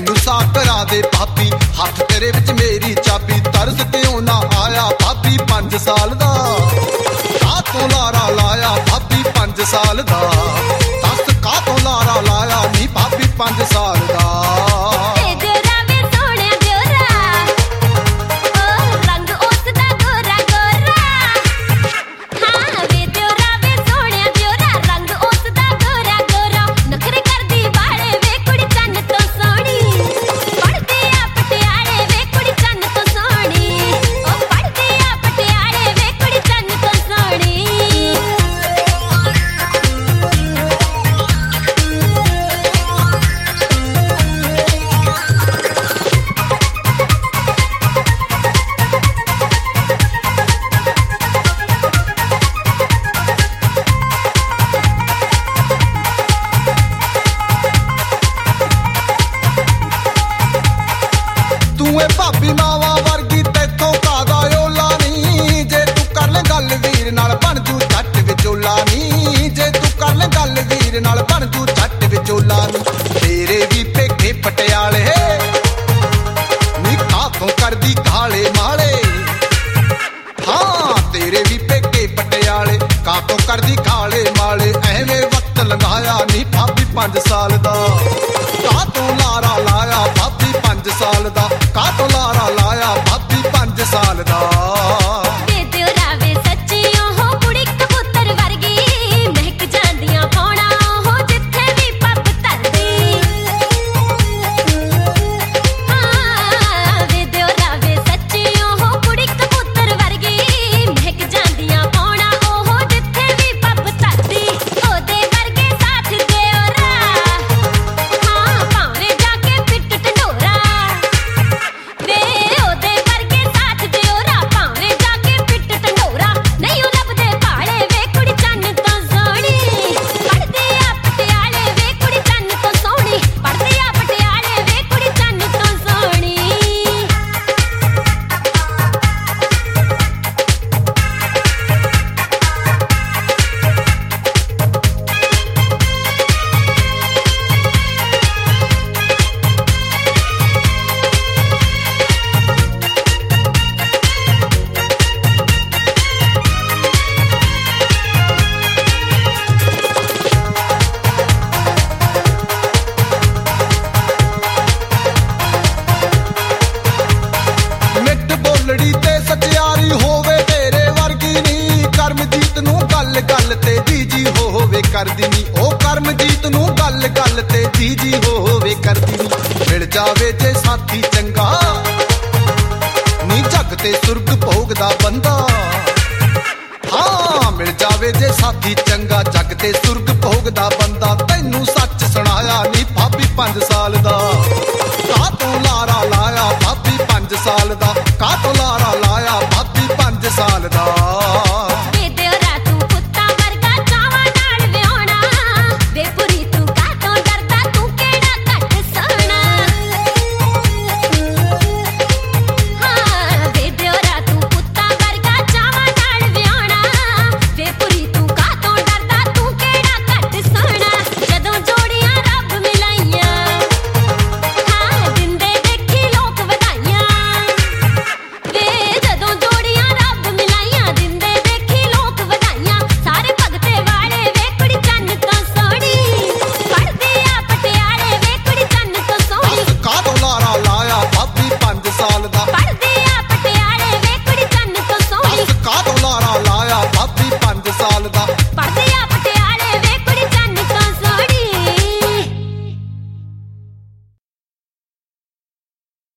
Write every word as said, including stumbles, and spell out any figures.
मैनू सा करा दे भाभी, हथ तेरे विच मेरी चाबी। तरस क्यों ना आया भाभी पंज साल दा, कातों लारा लाया भाभी पंज साल दा। दस कातों लारा लाया नी भाभी पंज साल दा। भाभी मावा वर्गी तैथों कादा ओला नी, जे तू कर ले गल वीर नाल बन जू झट विचोला नी। जे तू कर ले गल वीर नाल बन जू झट विचोला नी। तेरे भी पेके पटियाले नी, कातों करदी काले माले। हाँ तेरे भी पेके पटियाले, कातों करदी काले माले। एवें वक्त लंघाया नी भाभी पंज साल दा, कातों लारा लाया भाभी पंज साल दा। कातों लारा लाया भाभी पंज साल दा। बोलड़ी ते सचियारी होवे तेरे वर्गी नी, करमजीत नू गल गल ते जी जी होवे करदी नी। ओ करमजीत नू गल गल ते जी जी होवे करदी नी। मिल जावे जे साथी चंगा नी, जग ते सुर्ग भोगदा बंदा। हाँ मिल जावे जे साथी चंगा, जग ते सुर्ग भोगदा बंदा। तैनू सच सुनाया नी भाभी पंज साल दा, कातों लारा लाया भाभी पंज साल दा। कातों लारा लाया भाभी पंज साल दा।